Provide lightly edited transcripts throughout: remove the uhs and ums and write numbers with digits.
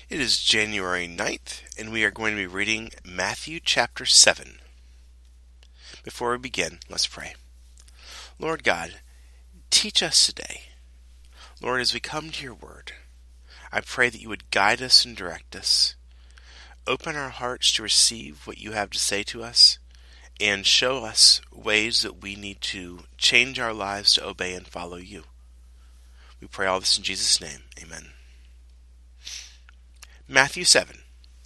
It is January 9th, and we are going to be reading Matthew chapter 7. Before we begin, let's pray. Lord God, teach us today. Lord, as we come to your word, I pray that you would guide us and direct us. Open our hearts to receive what you have to say to us, and show us ways that we need to change our lives to obey and follow you. We pray all this in Jesus' name. Amen. Matthew 7.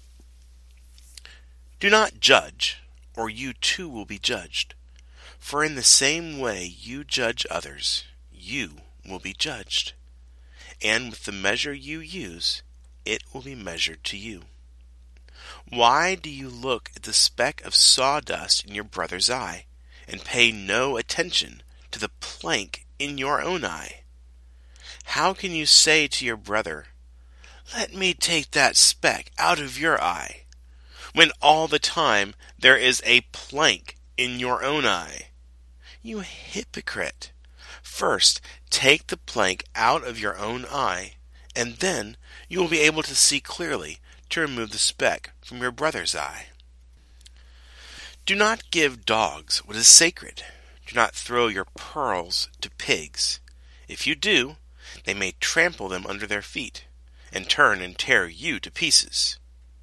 Do not judge, or you too will be judged. For in the same way you judge others, you will be judged. And with the measure you use, it will be measured to you. Why do you look at the speck of sawdust in your brother's eye, and pay no attention to the plank in your own eye? How can you say to your brother, "Let me take that speck out of your eye," when all the time there is a plank in your own eye? You hypocrite! First, take the plank out of your own eye, and then you will be able to see clearly to remove the speck from your brother's eye. Do not give dogs what is sacred. Do not throw your pearls to pigs. If you do, they may trample them under their feet, and turn and tear you to pieces.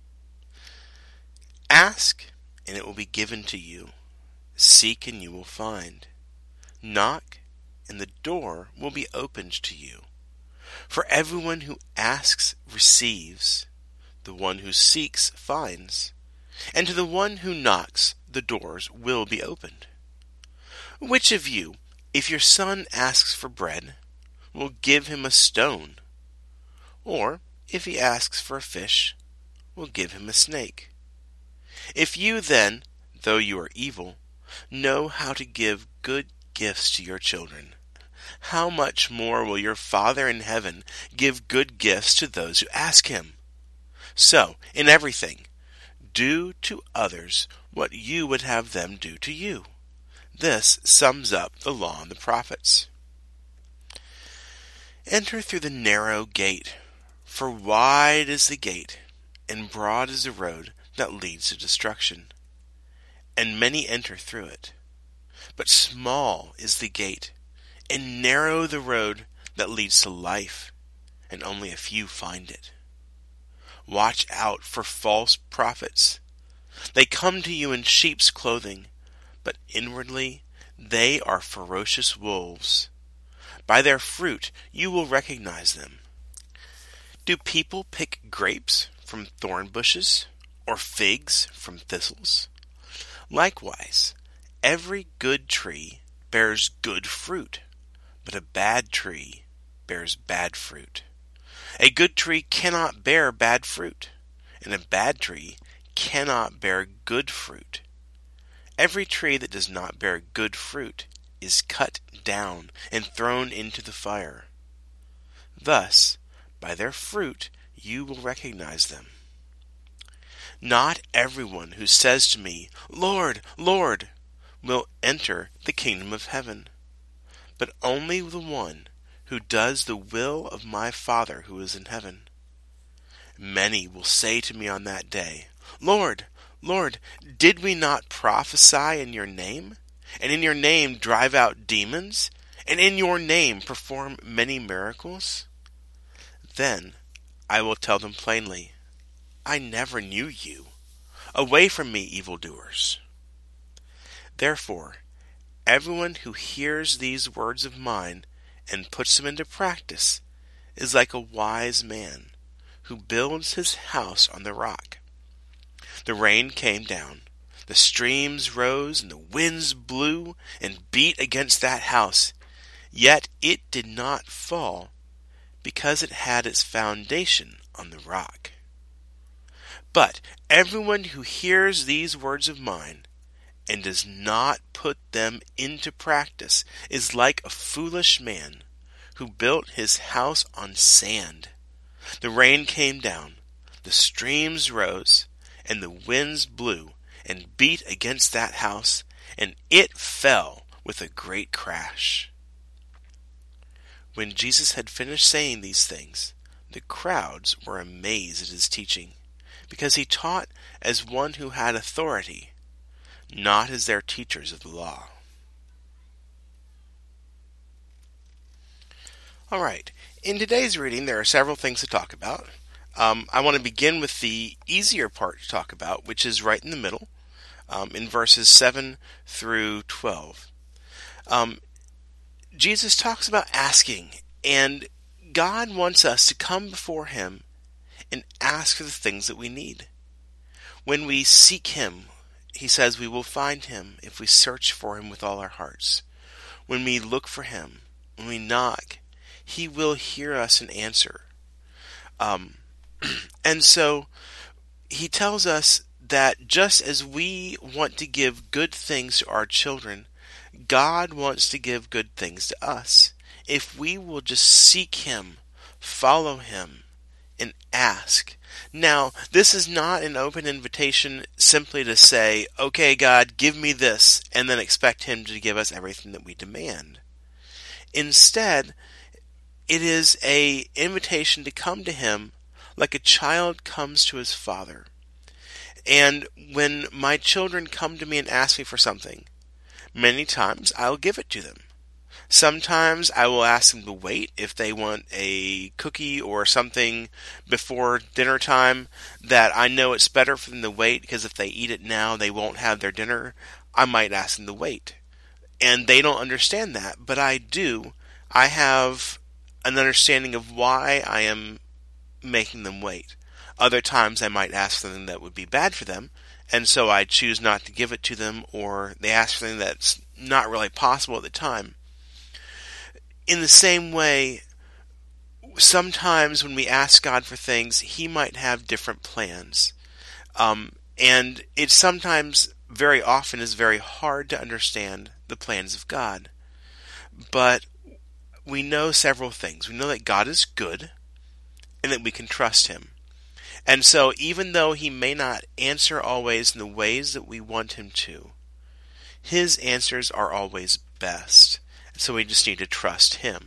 Ask, and it will be given to you. Seek, and you will find. Knock, and the door will be opened to you. For everyone who asks receives, the one who seeks finds, and to the one who knocks the doors will be opened. Which of you, if your son asks for bread, will give him a stone? Or, if he asks for a fish, will give him a snake? If you then, though you are evil, know how to give good gifts to your children, how much more will your Father in heaven give good gifts to those who ask him? So, in everything, do to others what you would have them do to you. This sums up the law and the prophets. Enter through the narrow gate, for wide is the gate, and broad is the road that leads to destruction, and many enter through it. But small is the gate, and narrow the road that leads to life, and only a few find it. Watch out for false prophets. They come to you in sheep's clothing, but inwardly they are ferocious wolves. By their fruit you will recognize them. Do people pick grapes from thorn bushes, or figs from thistles? Likewise, every good tree bears good fruit, but a bad tree bears bad fruit. A good tree cannot bear bad fruit, and a bad tree cannot bear good fruit. Every tree that does not bear good fruit is cut down and thrown into the fire. Thus, by their fruit you will recognize them. Not everyone who says to me, "Lord, Lord," will enter the kingdom of heaven, but only the one who does the will of my Father who is in heaven. Many will say to me on that day, "Lord, Lord, did we not prophesy in your name, and in your name drive out demons, and in your name perform many miracles?" Then I will tell them plainly, "I never knew you. Away from me, evildoers." Therefore, everyone who hears these words of mine and puts them into practice is like a wise man who builds his house on the rock. The rain came down, the streams rose, and the winds blew and beat against that house, yet it did not fall, because it had its foundation on the rock. But everyone who hears these words of mine and does not put them into practice is like a foolish man who built his house on sand. The rain came down, the streams rose, and the winds blew and beat against that house, and it fell with a great crash. When Jesus had finished saying these things, The crowds were amazed at his teaching, because he taught as one who had authority, not as their teachers of the law. All right, in today's reading there are several things to talk about. I want to begin with the easier part to talk about, which is right in the middle, in verses 7 through 12. Jesus talks about asking, and God wants us to come before him and ask for the things that we need. When we seek him, he says we will find him if we search for him with all our hearts. When we look for him, when we knock, he will hear us and answer. And so he tells us that just as we want to give good things to our children, God wants to give good things to us. If we will just seek him, follow him, and ask. Now, this is not an open invitation simply to say, okay, God, give me this, and then expect him to give us everything that we demand. Instead, it is an invitation to come to him like a child comes to his father. And when my children come to me and ask me for something, many times I'll give it to them. Sometimes I will ask them to wait if they want a cookie or something before dinner time that I know it's better for them to wait, because if they eat it now they won't have their dinner. I might ask them to wait. And they don't understand that, but I do. I have an understanding of why I am making them wait. Other times I might ask something that would be bad for them, and so I choose not to give it to them, or they ask for something that's not really possible at the time. In the same way, sometimes when we ask God for things, he might have different plans. And it sometimes, very often, is very hard to understand the plans of God. But we know several things. We know that God is good, and that we can trust him. And so even though he may not answer always in the ways that we want him to, his answers are always best. So we just need to trust him.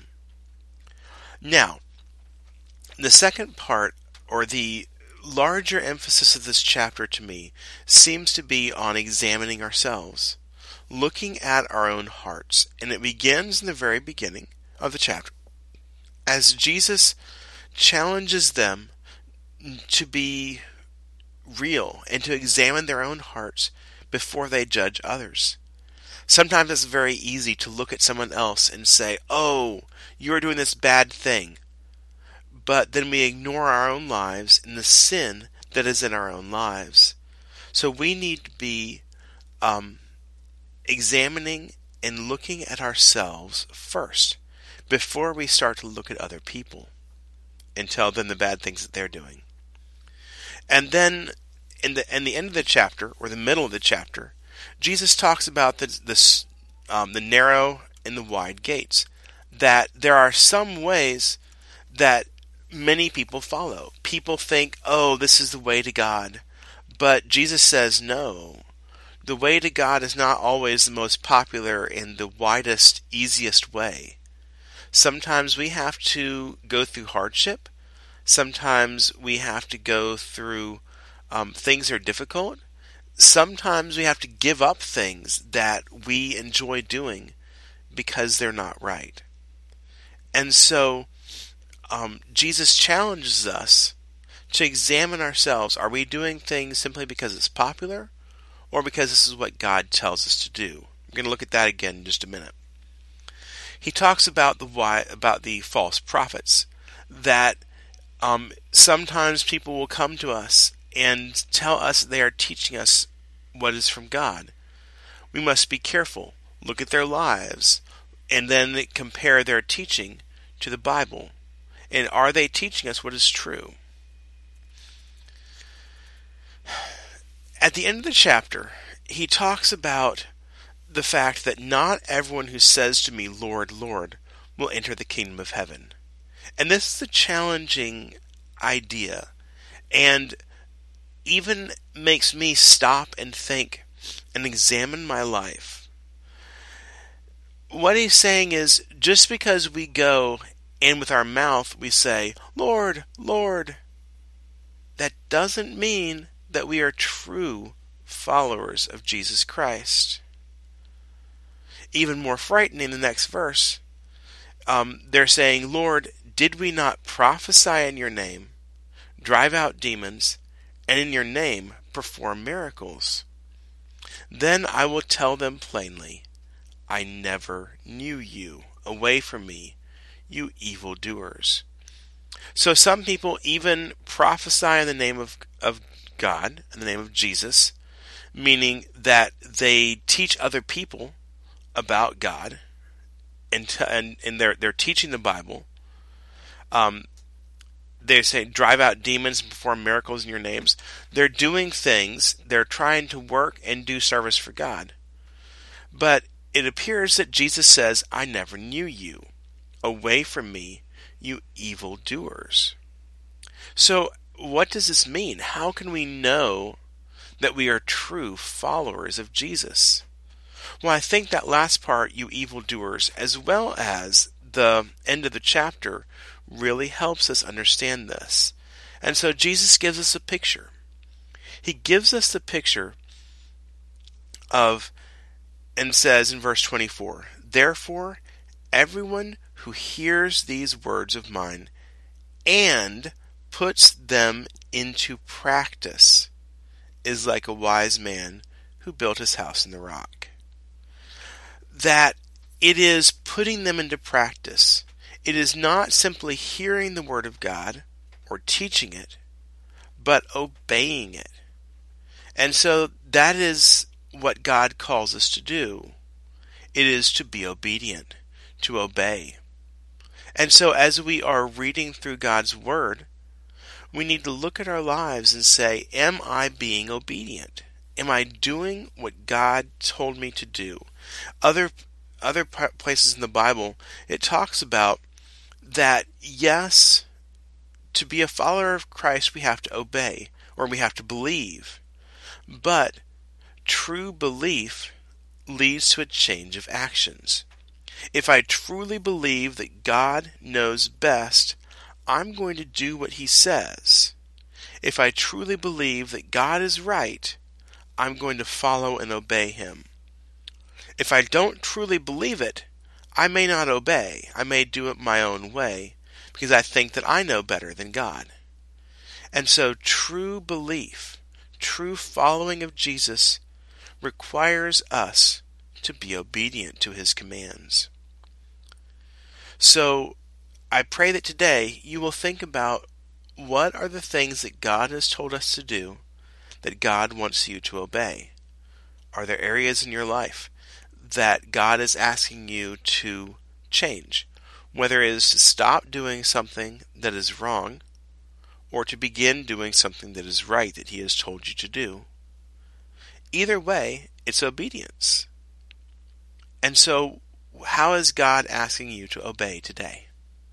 Now, the second part, or the larger emphasis of this chapter to me, seems to be on examining ourselves, looking at our own hearts. And it begins in the very beginning of the chapter, as Jesus challenges them to be real and to examine their own hearts before they judge others. Sometimes it's very easy to look at someone else and say, oh, you're doing this bad thing. But then we ignore our own lives and the sin that is in our own lives. So we need to be examining and looking at ourselves first before we start to look at other people and tell them the bad things that they're doing. And then in the end of the chapter, or the middle of the chapter, Jesus talks about the narrow and the wide gates. That there are some ways that many people follow. People think, oh, this is the way to God. But Jesus says, no. The way to God is not always the most popular and the widest, easiest way. Sometimes we have to go through hardship. Sometimes we have to go through things that are difficult. Sometimes we have to give up things that we enjoy doing because they're not right. And so Jesus challenges us to examine ourselves. Are we doing things simply because it's popular, or because this is what God tells us to do? We're going to look at that again in just a minute. He talks about the false prophets, that sometimes people will come to us and tell us they are teaching us what is from God. We must be careful, look at their lives, and then compare their teaching to the Bible. And are they teaching us what is true? At the end of the chapter, he talks about the fact that not everyone who says to me, Lord, Lord, will enter the kingdom of heaven. And this is a challenging idea, and even makes me stop and think and examine my life. What he's saying is, just because we go and with our mouth we say, Lord, Lord, that doesn't mean that we are true followers of Jesus Christ. Even more frightening, the next verse, they're saying, Lord, did we not prophesy in your name, drive out demons, and in your name perform miracles? Then I will tell them plainly, I never knew you. Away from me, you evildoers. So some people even prophesy in the name of God, in the name of Jesus, meaning that they teach other people about God, and they're teaching the Bible. They say, drive out demons and perform miracles in your names. They're doing things, they're trying to work and do service for God. But it appears that Jesus says, I never knew you. Away from me, you evildoers. So, what does this mean? How can we know that we are true followers of Jesus? Well, I think that last part, you evildoers, as well as the end of the chapter, really helps us understand this. And so Jesus gives us a picture. He gives us the picture of, and says in verse 24, therefore, everyone who hears these words of mine and puts them into practice is like a wise man who built his house in the rock. That it is putting them into practice. It is not simply hearing the word of God or teaching it, but obeying it. And so that is what God calls us to do. It is to be obedient, to obey. And so as we are reading through God's Word, we need to look at our lives and say, am I being obedient? Am I doing what God told me to do? Other places in the Bible, it talks about that, yes, to be a follower of Christ, we have to obey, or we have to believe. But true belief leads to a change of actions. If I truly believe that God knows best, I'm going to do what He says. If I truly believe that God is right, I'm going to follow and obey Him. If I don't truly believe it, I may not obey. I may do it my own way, because I think that I know better than God. And so true belief, true following of Jesus, requires us to be obedient to His commands. So I pray that today you will think about, what are the things that God has told us to do that God wants you to obey? Are there areas in your life that God is asking you to change? Whether it is to stop doing something that is wrong, or to begin doing something that is right that He has told you to do. Either way, it's obedience. And so, how is God asking you to obey today?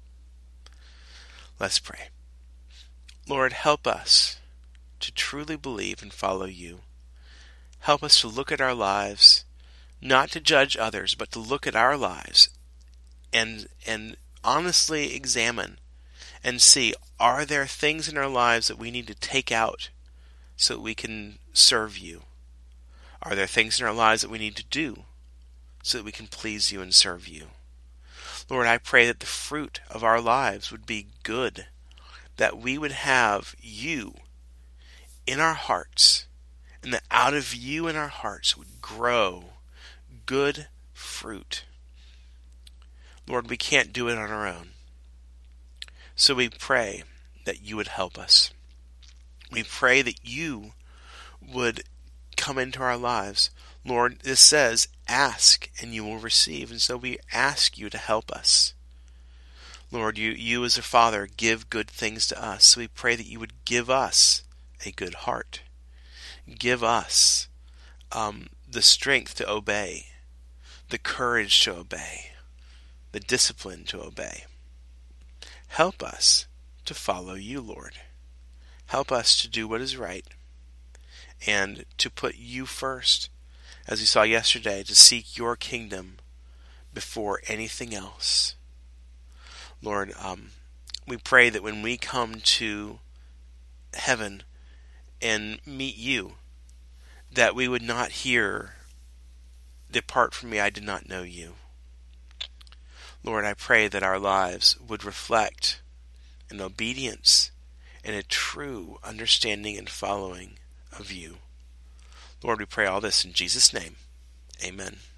Let's pray. Lord, help us to truly believe and follow You. Help us to look at our lives, not to judge others, but to look at our lives and honestly examine and see, are there things in our lives that we need to take out so that we can serve You? Are there things in our lives that we need to do so that we can please You and serve You? Lord, I pray that the fruit of our lives would be good, that we would have You in our hearts, and that out of You in our hearts would grow good fruit. Lord, we can't do it on our own. So we pray that You would help us. We pray that You would come into our lives. Lord, this says, ask and You will receive. And so we ask You to help us. Lord, you as a Father give good things to us. So we pray that You would give us a good heart. Give us the strength to obey, the courage to obey, the discipline to obey. Help us to follow You, Lord. Help us to do what is right and to put You first, as we saw yesterday, to seek Your kingdom before anything else. Lord, we pray that when we come to heaven and meet you, that we would not hear, "Depart from me, I did not know you." Lord, I pray that our lives would reflect an obedience and a true understanding and following of you. Lord, we pray all this in Jesus' name. Amen.